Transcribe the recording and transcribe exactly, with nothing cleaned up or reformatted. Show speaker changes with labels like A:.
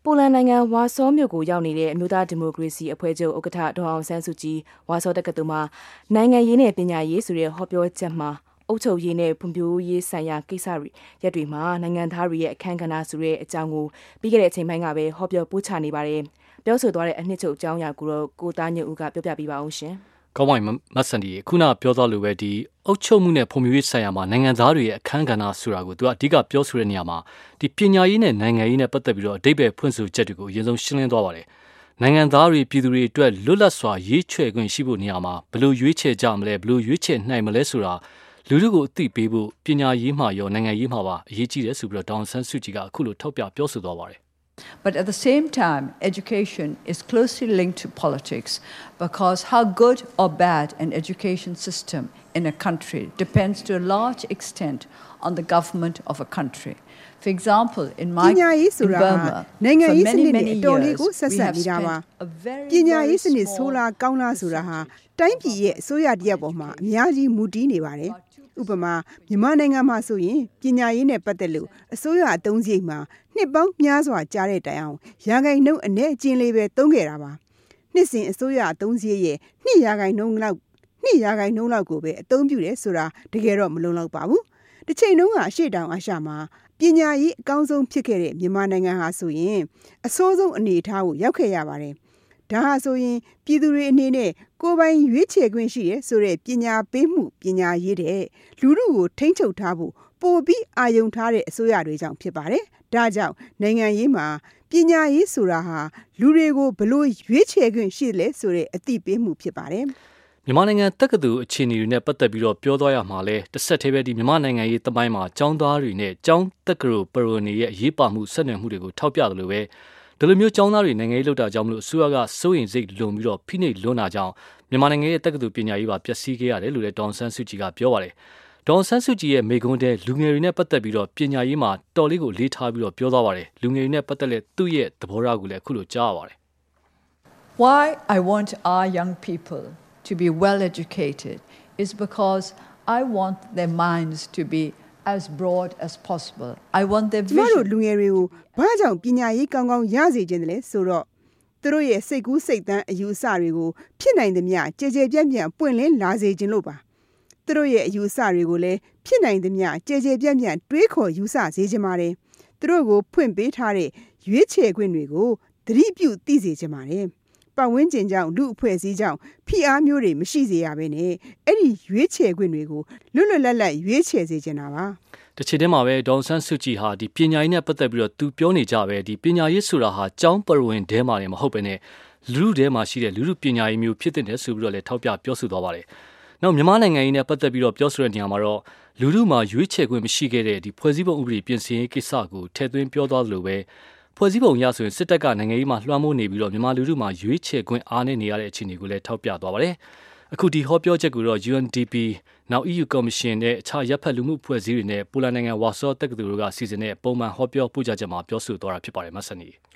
A: ပိုလန်နိုင်ငံဝါဆောမြို့ကိုရောက်နေတဲ့အမျိုးသားဒီမိုကရေစီအဖွဲ့ချုပ်ဥက္ကဋ္ဌဒေါ်အောင်ဆန်းစုကြည်ဝါဆောတက္ကသိုလ်မှာနိုင်ငံရေးနဲ့ပညာရေးဆိုတဲ့ဟောပြောချက်မှာအုပ်ချုပ်ရေးနဲ့ဖွံ့ဖြိုးရေးဆိုင်ရာကိစ္စတွေရက်တွေမှာနိုင်ငံသားတွေရဲ့အခမ်းကဏ္ဍဆိုတဲ့အကြောင်းကိုပြီးခဲ့တဲ့အချိန်ပိုင်းကပဲဟောပြောပို့ချနေပါတယ်။ပြောဆိုသွားတဲ့အနှစ်ချုပ်အကြောင်းအရာကိုတော့ကိုသားညွန့်ဦးကပြောပြပေးပါအောင်ရှင်
B: ။ကောင်းပါပြီမတ်ဆန်ဒီခုနပြောသွားလိုပဲဒီအုပ်ချုပ်မှုနဲ့ဖွံ့ဖြိုးရေးဆိုင်ရာမှာနိုင်ငံသားတွေရဲ့အခမ်းကဏ္ဍဆိုတာကိုသူကအဓိကပြောဆိုတဲ့နေရာမှာဒီပညာရေးနဲ့နိုင်ငံရေးနဲ့ပတ်သက်ပြီးတော့အဓိပ္ပာယ်ဖွင့်ဆိုချက်တွေကိုအရင်ဆုံးရှင်းလင်းသွားပါတယ်။နိုင်ငံသားတွေပြည်သူတွေအတွက်လွတ်လပ်စွာရွေးချယ်ခွင့်ရှိဖို့နေရာမှာဘယ်လိုရွေးချယ်ကြမလဲဘယ်လိုရွေးချယ်နိုင်မလဲဆိုတာလူလူကိုအသိပေးဖို့ပညာရေးမှာရောနိုင်ငံရေးမှာပါအရေးကြီးတယ်ဆိုပြီးတော့ဒေါအောင်ဆန်းစုကြည်ကအခုလိုထောက်ပြပြောဆိုသွားပါတယ်
C: But at the same time, education is closely linked to politics because how good or bad an education system in a country depends to a large extent on the government of a country. For example, in my in Burma, for many, many years, we have spent a very, very small percentage
D: ဥပမာမြန်မာနိုင်ငံမှာဆိုရင်ပညာရေးနဲ့ပတ်သက်လို့အစိုးရအသုံးစရိတ်မှာနှစ်ပေါင်းများစွာကြာတဲ့တိုင်အောင်ရာခိုင်နှုန်းအနည်းအကျဉ်းလေးပဲသုံးခဲ့တာပါနှစ်စဉ်အစိုးရအသုံးစရိတ်ရဲ့နှစ်ရာခိုင်နှုန်းလောက်နှစ်ရာခိုင်နှုန်းလောက်ကိုပဲအသုံးပြုတယ်ဆိုတာတကယ်တော့မလုံလောက်ပါဘူးတစ်ချိန်လုံးကအရှိတောင်အရှမှာပညာရေးအကောင်းဆုံးဖြစ်ခဲ့တဲ့မြန်မာနိုင်ငံဟာဆိုရင်အဆိုးဆုံးအနေအထားကိုရောက်ခဲ့ရပါတယ်ဒါဟာဆိုရင်ပြည်သူတွေအနေနဲ့ကိုယ်ပိုင်ရွေးချယ်ခွင့်ရှိတဲ့ဆိုတဲ့ပညာပေးမှုပညာရေးတဲ့လူလူကိုထိန်းချုပ်ထားဖို့ပိုပြီးအာရုံထားတဲ့အစိုးရတွေကြောင့်ဖြစ်ပါတယ်။ဒါကြောင့်နိုင်ငံရေးမှာပညာရေးဆိုတာဟာလူတွေကိုဘလို့ရွေးချယ်ခွင့်ရှိလဲဆိုတဲ့အသိပေးမှုဖြစ်ပါတယ်
B: ။မြန်မာနိုင်ငံတက္ကသိုလ်အခြေအနေတွေနဲ့ပတ်သက်ပြီးတော့ပြောသွားရမှာလဲတစ်ဆက်တည်းပဲဒီမြန်မာနိုင်ငံရေးတမိုင်းမှာကျောင်းသားတွေနဲ့ကျောင်းတက္ကသိုလ်ပရိုနေရဲ့ရေးပါမှုဆက်နွယ်မှုတွေကိုထောက်ပြတယ်လို့ပဲဒီလိုမျိုးကျောင်းသားတွေနိုင်ငံရေးလှုပ်တာကြောင့်မလို့အစိုးရကစိုးရင်စိတ်လွန်ပြီးတော့ဖိနှိပ်လွန်းတာကြောင့်မြန်မာနိုင်ငံရဲ့တက္ကသိုလ်ပညာရေးပါပျက်စီးခဲ့ရတယ်လို့လည်းဒေါအောင်ဆန်းစုကြည်ကပြောပါတယ်။ဒေါအောင်ဆန်းစုကြည်ရဲ့မိကွန်းတဲ့လူငယ်တွေနဲ့ပတ်သက်ပြီးတော့ပညာရေးမှာတော်လေးကိုလေးထားပြီးတော့ပြောသွားပါတယ်။လူငယ်တွေနဲ့ပတ်သက်တဲ့သူ့ရဲ့သဘောထားကိုလည်းအခုလိုကြားရပါတယ်
C: ။ Why I want our young people to be well educated is because I want their minds to be as broad as possible. I want their vision.
D: ကျမတို့လူငယ်တွေကိုဘာကြောင့်ပညာရေးကောင်းကောင်းရစေခြင်းလဲဆိုတော့သူတို့ရဲ့စိတ်ကူးစိတ်သန်းအယူအဆတွေကိုဖြစ်နိုင်သမျှကြဲကြဲပြန့်ပြန့်ပွင့်လင်းလာစေခြင်းလို့ပါသူတို့ရဲ့အယူအဆတွေကိုလည်းဖြစ်နိုင်သမျှကြဲကြဲပြန့်ပြန့်တွေးခေါ်ယူဆစေခြင်းပါတယ်သူတို့ကိုဖွင့်ပေးထားတဲ့ရွေးချယ်ခွင့်တွေကိုသတိပြုသိစေခြင်းပါတယ်ပတ်ဝန်းကျင်ကြောင့်လူအဖွဲ့အစည်းကြောင့်ဖိအားမျိုးတွေမရှိစေရဘဲနဲ့အဲ့ဒီရွေးချယ်ခွင့်တွေကိုလွတ်လွတ်လပ်လပ်ရွေးချယ်စေချင်တာပါ
B: တစ်ချိန်တည်းမှာပဲဒေါအောင်ဆန်းစုကြည်ဟာဒီပညာရေးနဲ့ပတ်သက်ပြီးတော့သူပြောနေကြပဲဒီပညာရေးဆိုတာဟာကျောင်းပရဝင်းထဲမှာလည်းမဟုတ်ပဲနဲ့လူလူထဲမှာရှိတဲ့လူလူပညာရေးမျိုးဖြစ်တဲ့ဆိုပြီးတော့လည်းထောက်ပြပြောဆိုသွားပါတယ်။နောက်မြန်မာနိုင်ငံရေးနဲ့ပတ်သက်ပြီးတော့ပြောဆိုတဲ့နေရာမှာတော့လူလူမှာရွေးချယ်ခွင့်မရှိခဲ့တဲ့ဒီဖွဲ့စည်းပုံဥပဒေပြင်ဆင်ရေးကိစ္စကိုထည့်သွင်းပြောသွားသလိုပဲဖွဲ့စည်းပုံအရဆိုရင်စစ်တပ်ကနိုင်ငံရေးမှာလွှမ်းမိုးနေပြီးတော့မြန်မာလူလူမှာရွေးချယ်ခွင့်အားနည်းနေရတဲ့အခြေအနေကိုလည်းထောက်ပြသွားပါတယ်။အခုဒီဟောပြောချက်ကိုတော့ U N D P နောက် E U ကော်မရှင်နဲ့အခြားရပ်ဖက်လူမှုအဖွဲ့အစည်းတွေနဲ့ပိုလန်နိုင်ငံဝါဆောတက္ကသိုလ်တို့ကစီစဉ်တဲ့ပုံမှန်ဟောပြောပို့ချချက်မှာပြောဆိုသွားတာဖြစ်ပါတယ်မဆန်နီ